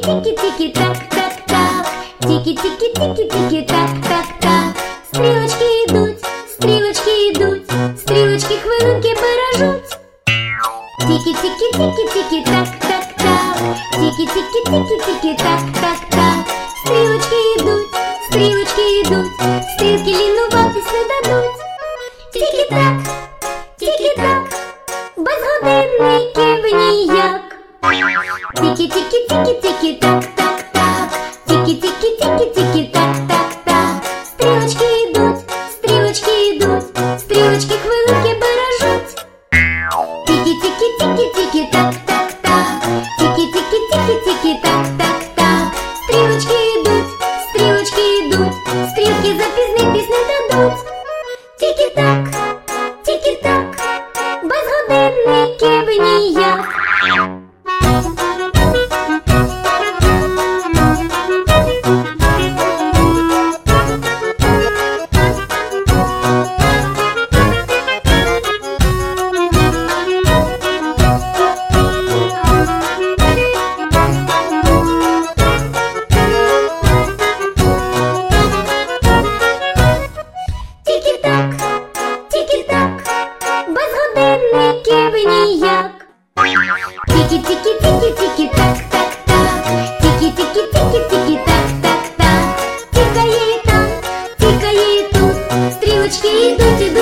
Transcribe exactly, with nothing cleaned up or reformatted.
тики-тики-так-так-так. Тики-тики-тики-тики-так-так-так. Стрілочки йдуть, стрілочки йдуть, стрілочки хвилинки бережуть. Тики-тики-тики-тики-так-так-так. Тики-тики-тики-тики-так-так-так. Стрілочки йдуть, стрілочки йдуть, стрілки лінуватись не дадуть. Тики-так, тики-так, без годинників ніяк. Тики-тики-тики-тики-так-так-так. Тики-тики-тики-тики-так-так-так. Стрілочки йдуть, стрілочки йдуть, стрілочки хвилинки бережуть. Тики-тики-тики-тики-так-так-так. Тики-тики-тики-тики-так-так-так. Стрілочки йдуть, стрілочки йдуть, стрілки запізнитись не дадуть. Тики-так, тики-так, без годинників ніяк. Тики-так, тики-так, без годинників ніяк. Тики-тики-тики-тики-так-так-так. Тики-тики-тики-тики-так-так-так. Тікає там, тікає тут, стрілочки йдуть, ідуть.